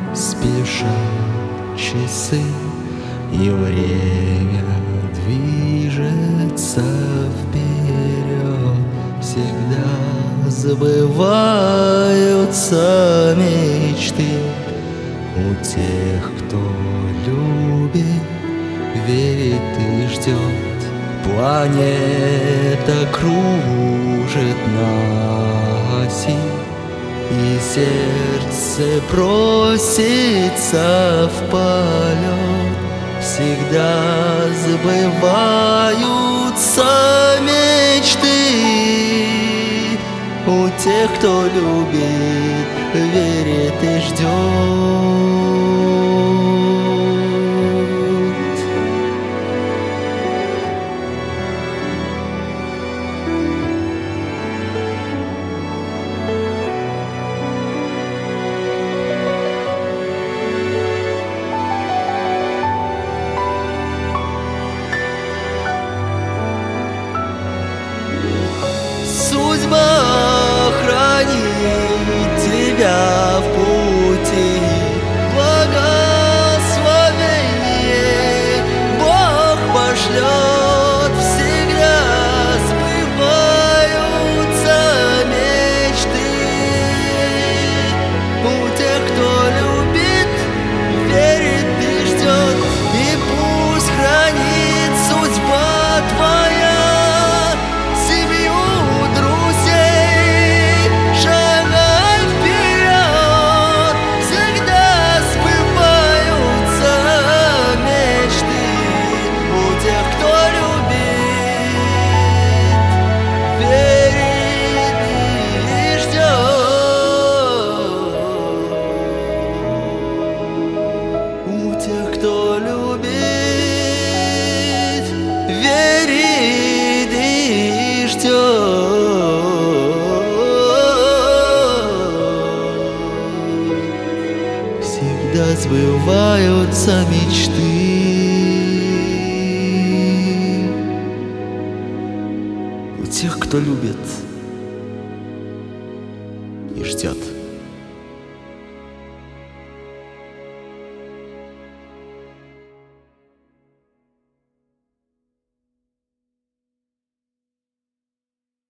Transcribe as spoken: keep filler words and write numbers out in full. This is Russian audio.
Спешат часы, и время движется вперед. Всегда забываются мечты у тех, кто любит, верит и ждет. Планета кружит на оси, и сердце просится в полет. Всегда забываются мечты у тех, кто любит, верит и ждет. Судьба хранит тебя в пути, благословение Бог пошлет. Всегда сбываются мечты у тех, кто любит, верит и ждет. И пусть хранит судьба твоя кто любит, верит и ждет. Всегда сбываются мечты у тех, кто любит.